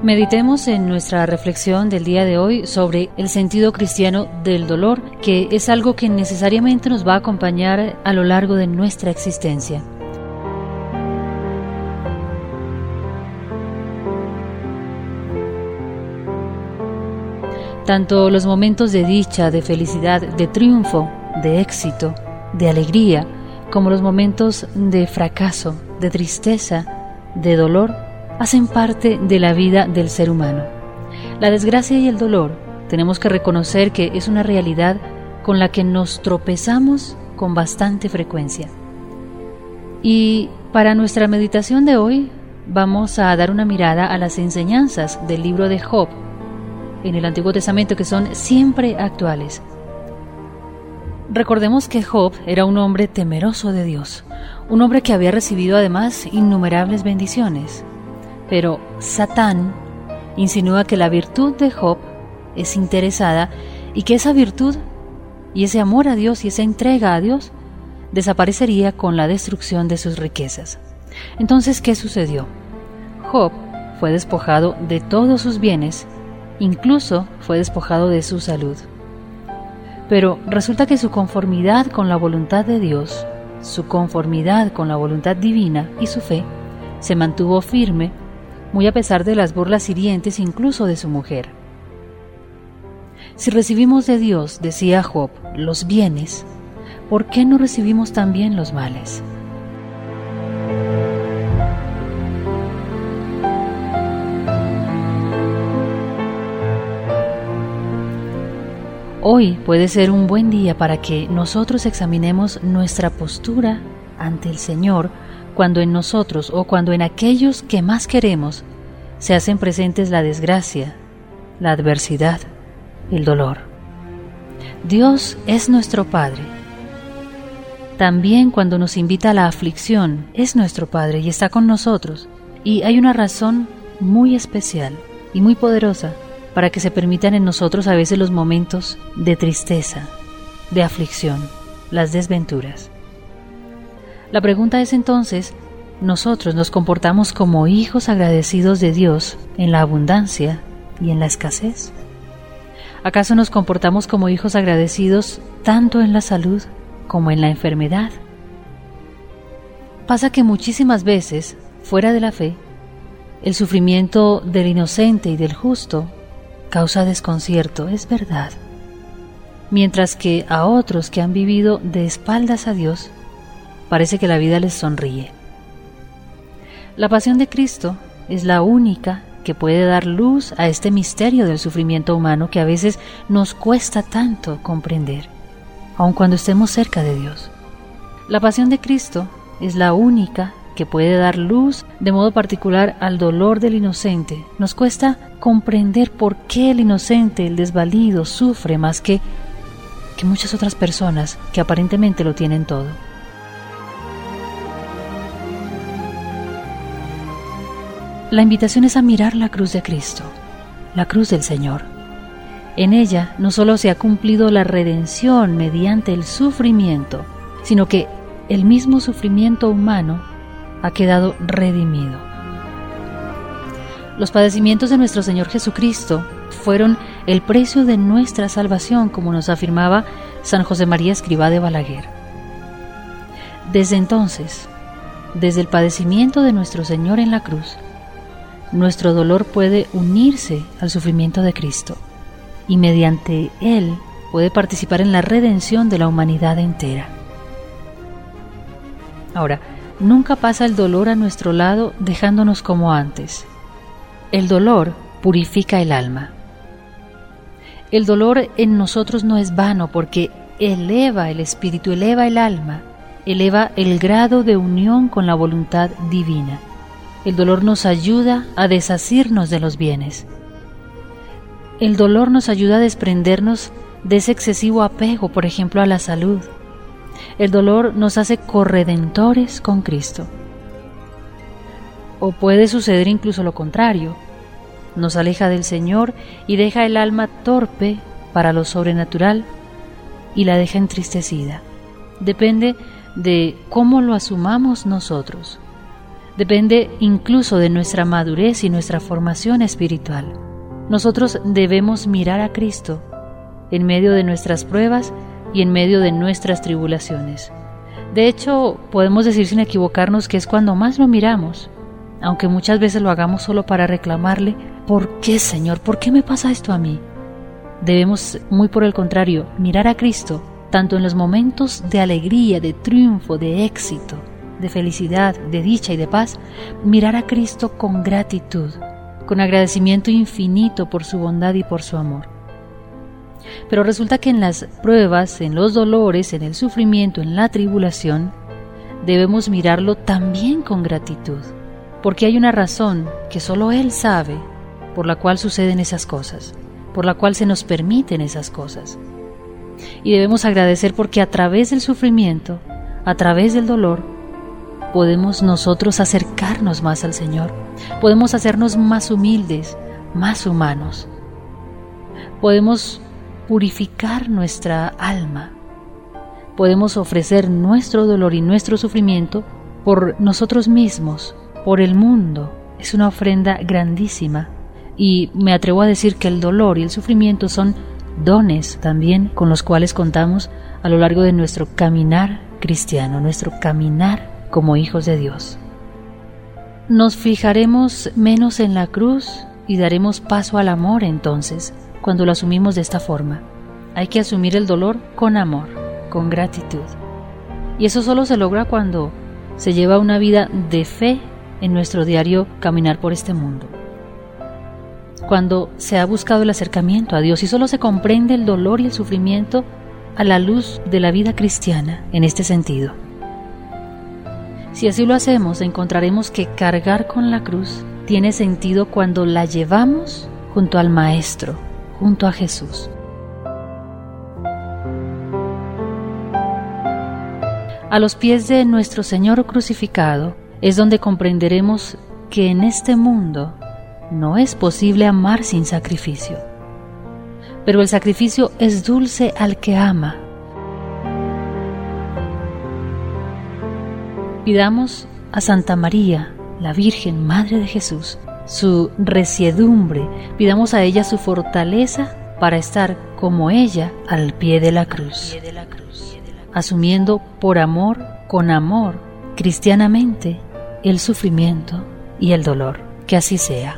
Meditemos en nuestra reflexión del día de hoy sobre el sentido cristiano del dolor, que es algo que necesariamente nos va a acompañar a lo largo de nuestra existencia. Tanto los momentos de dicha, de felicidad, de triunfo, de éxito, de alegría, como los momentos de fracaso, de tristeza, de dolor, hacen parte de la vida del ser humano. La desgracia y el dolor tenemos que reconocer que es una realidad con la que nos tropezamos con bastante frecuencia. Y para nuestra meditación de hoy vamos a dar una mirada a las enseñanzas del libro de Job en el Antiguo Testamento, que son siempre actuales. Recordemos que Job era un hombre temeroso de Dios, un hombre que había recibido además innumerables bendiciones. Pero Satán insinúa que la virtud de Job es interesada y que esa virtud y ese amor a Dios y esa entrega a Dios desaparecería con la destrucción de sus riquezas. Entonces, ¿qué sucedió? Job fue despojado de todos sus bienes, incluso fue despojado de su salud. Pero resulta que su conformidad con la voluntad de Dios, su conformidad con la voluntad divina y su fe se mantuvo firme, muy a pesar de las burlas hirientes incluso de su mujer. Si recibimos de Dios, decía Job, los bienes, ¿por qué no recibimos también los males? Hoy puede ser un buen día para que nosotros examinemos nuestra postura ante el Señor cuando en nosotros o cuando en aquellos que más queremos se hacen presentes la desgracia, la adversidad, el dolor. Dios es nuestro Padre. También cuando nos invita a la aflicción, es nuestro Padre y está con nosotros. Y hay una razón muy especial y muy poderosa para que se permitan en nosotros a veces los momentos de tristeza, de aflicción, las desventuras. La pregunta es entonces, ¿nosotros nos comportamos como hijos agradecidos de Dios en la abundancia y en la escasez? ¿Acaso nos comportamos como hijos agradecidos tanto en la salud como en la enfermedad? Pasa que muchísimas veces, fuera de la fe, el sufrimiento del inocente y del justo causa desconcierto, es verdad, mientras que a otros que han vivido de espaldas a Dios, parece que la vida les sonríe. La pasión de Cristo es la única que puede dar luz a este misterio del sufrimiento humano que a veces nos cuesta tanto comprender, aun cuando estemos cerca de Dios. La pasión de Cristo es la única que puede dar luz de modo particular al dolor del inocente. Nos cuesta comprender por qué el inocente, el desvalido, sufre más que muchas otras personas que aparentemente lo tienen todo. La invitación es a mirar la cruz de Cristo, la cruz del Señor. En ella no solo se ha cumplido la redención mediante el sufrimiento, sino que el mismo sufrimiento humano ha quedado redimido. Los padecimientos de nuestro Señor Jesucristo fueron el precio de nuestra salvación, como nos afirmaba San José María Escrivá de Balaguer. Desde entonces, desde el padecimiento de nuestro Señor en la cruz, nuestro dolor puede unirse al sufrimiento de Cristo y mediante él puede participar en la redención de la humanidad entera. Ahora, nunca pasa el dolor a nuestro lado dejándonos como antes. El dolor purifica el alma. El dolor en nosotros no es vano porque eleva el espíritu, eleva el alma, eleva el grado de unión con la voluntad divina. El dolor nos ayuda a desasirnos de los bienes. El dolor nos ayuda a desprendernos de ese excesivo apego, por ejemplo, a la salud. El dolor nos hace corredentores con Cristo. O puede suceder incluso lo contrario. Nos aleja del Señor y deja el alma torpe para lo sobrenatural y la deja entristecida. Depende de cómo lo asumamos nosotros. depende incluso de nuestra madurez y nuestra formación espiritual. Nosotros debemos mirar a Cristo en medio de nuestras pruebas y en medio de nuestras tribulaciones. De hecho, podemos decir sin equivocarnos que es cuando más lo miramos, aunque muchas veces lo hagamos solo para reclamarle: ¿por qué, Señor? ¿Por qué me pasa esto a mí? Debemos, muy por el contrario, mirar a Cristo, tanto en los momentos de alegría, de triunfo, de éxito, de felicidad, de dicha y de paz, mirar a Cristo con gratitud, con agradecimiento infinito por su bondad y por su amor. Pero resulta que en las pruebas, en los dolores, en el sufrimiento, en la tribulación, debemos mirarlo también con gratitud, porque hay una razón que solo Él sabe por la cual suceden esas cosas, por la cual se nos permiten esas cosas. Y debemos agradecer porque a través del sufrimiento, a través del dolor, podemos nosotros acercarnos más al Señor, podemos hacernos más humildes, más humanos. Podemos purificar nuestra alma, podemos ofrecer nuestro dolor y nuestro sufrimiento por nosotros mismos, por el mundo. Es una ofrenda grandísima, y me atrevo a decir que el dolor y el sufrimiento son dones también con los cuales contamos a lo largo de nuestro caminar cristiano, nuestro caminar como hijos de Dios. Nos fijaremos menos en la cruz y daremos paso al amor entonces, cuando lo asumimos de esta forma. Hay que asumir el dolor con amor, con gratitud. Y eso solo se logra cuando se lleva una vida de fe en nuestro diario caminar por este mundo. Cuando se ha buscado el acercamiento a Dios y solo se comprende el dolor y el sufrimiento a la luz de la vida cristiana en este sentido. Si así lo hacemos, encontraremos que cargar con la cruz tiene sentido cuando la llevamos junto al Maestro, junto a Jesús. A los pies de nuestro Señor crucificado es donde comprenderemos que en este mundo no es posible amar sin sacrificio. Pero el sacrificio es dulce al que ama. Pidamos a Santa María, la Virgen Madre de Jesús, su resiedumbre, pidamos a ella su fortaleza para estar como ella al pie de la cruz, asumiendo por amor, con amor, cristianamente, el sufrimiento y el dolor. Que así sea.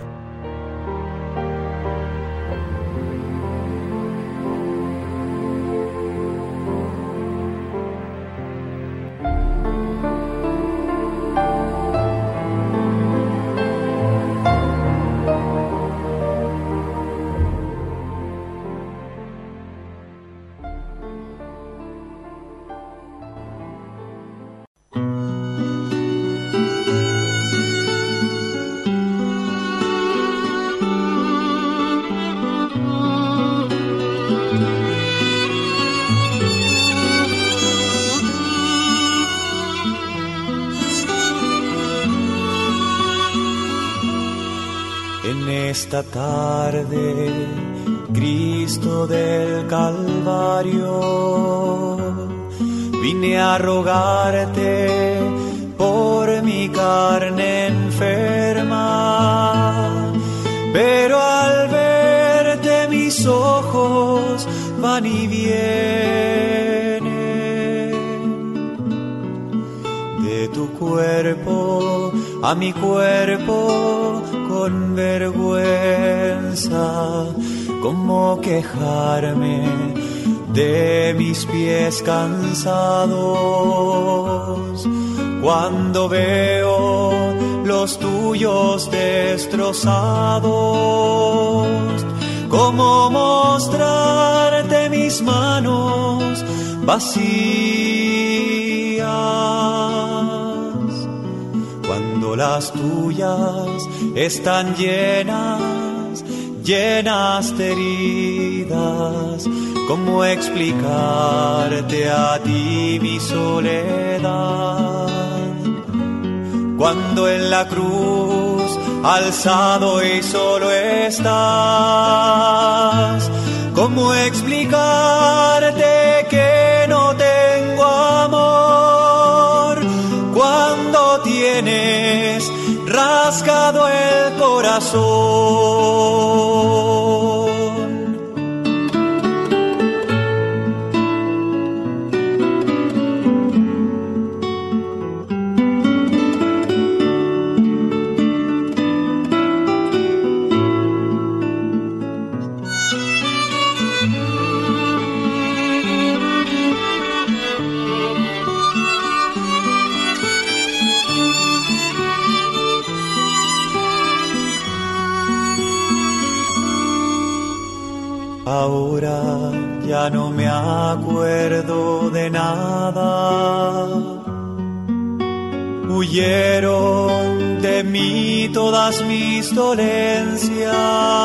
En esta tarde, Cristo del Calvario, vine a rogarte por mi carne enferma, pero al verte mis ojos van y vienen. De tu cuerpo a mi cuerpo con vergüenza, ¿cómo quejarme de mis pies cansados cuando veo los tuyos destrozados? ¿Cómo mostrarte mis manos vacías cuando las tuyas están llenas, llenas de heridas? ¿Cómo explicarte a ti mi soledad? Cuando en la cruz alzado y solo estás, ¿cómo explicarte que no tengo amor? Cuando tienes rasgado el corazón. Ahora ya no me acuerdo de nada. Huyeron de mí todas mis dolencias.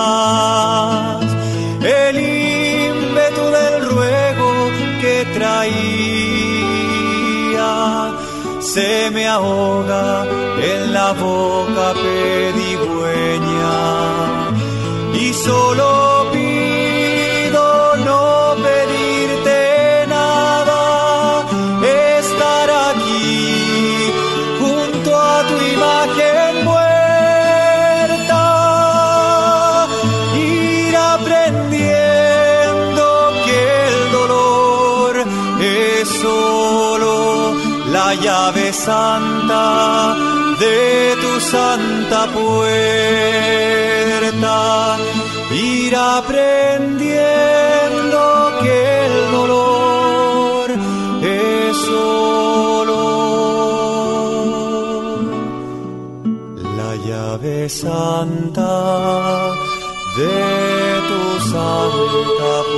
El ímpetu del ruego que traía se me ahoga en la boca pedigüeña. Y solo la llave santa de tu santa puerta, ir aprendiendo que el dolor es solo la llave santa de tu santa